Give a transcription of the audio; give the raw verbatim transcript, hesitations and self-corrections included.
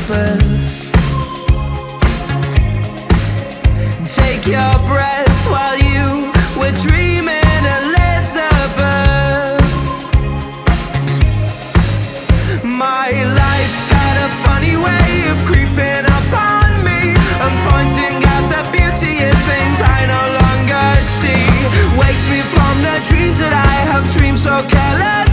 Elizabeth. Take your breath while you were dreaming, Elizabeth. My life's got a funny way of creeping up on me and pointing at the beauty in things I no longer see. Wakes me from the dreams that I have dreamed so careless.